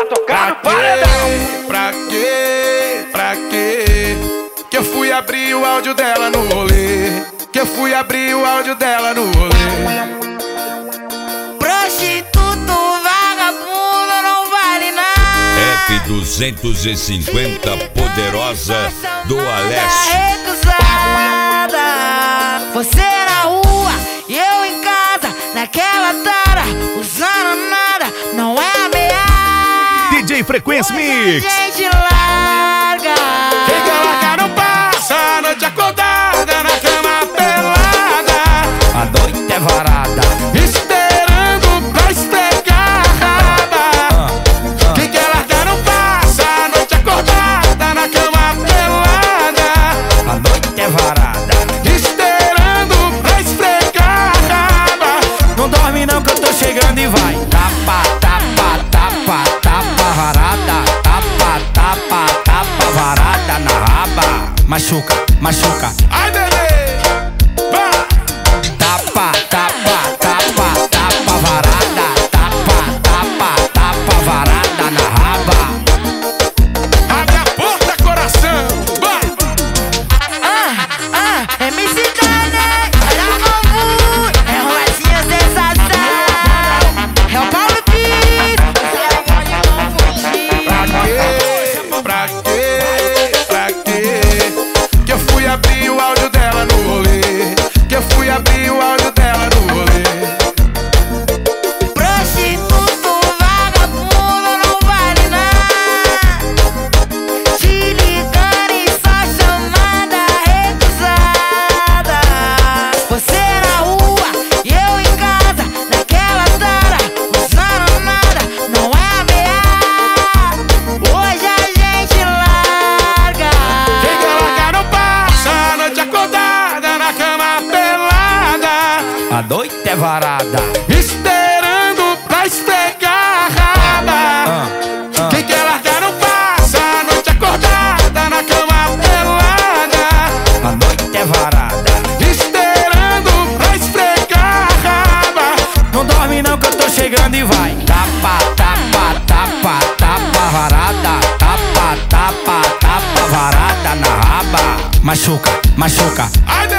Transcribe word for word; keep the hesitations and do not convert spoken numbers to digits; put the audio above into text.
tocar no paredão. Pra quê? Pra quê? Que eu fui abrir o áudio dela no rolê. Que eu fui abrir o áudio dela no rolê. Prostituto, vagabundo, não vale nada. F duzentos e cinquenta poderosa do Alessio. Recusada. Você na rua e eu em casa, naquela tara, usando nada, não é ameaça. D J Frequência Mix. A gente larga. Quem quer largar não passa a noite acordada na cama pelada. A noite é varada, esperando pra esfregar a raba. Quem quer largar não passa a noite acordada na cama pelada. a noite é varada. Esperando pra esfregar a raba. Não dorme não que eu tô chegando e vai. Tapa, tapa, tapa, tapa varada. Tapa, tapa, tapa varada na raba. Machuca, machuca. Ai, bebê, vai. Tapa, tapa, tapa, tapa varada. Tapa, tapa, tapa varada na raba. Abre a porta, coração, vai. Ah, ah, M C Dane, olha o bambu, é roletinha sensação. É o Paulo Pires, você não pode confundir. Pra quê? Pra quê? Que eu fui abrir o áudio dela no rolê. Que eu fui abrir o áudio dela no rolê. Prostituto, vagabundo, não vale nada. Te ligando e só chamada recusada. Você na rua e eu em casa, naquela tara, usando nada, não é ameaça. Hoje a gente larga. Quem quer largar não passa a noite acordada na cama pelada. A noite é varada. Esperando pra esfregar a raba. Quem quer largar não passa a noite acordada na cama pelada. A noite é varada. Esperando pra esfregar a raba. Não dorme não que eu tô chegando e vai. Tapa, tapa, tapa, tapa varada. Tapa, tapa, tapa varada na raba. Machuca, machuca. Ai,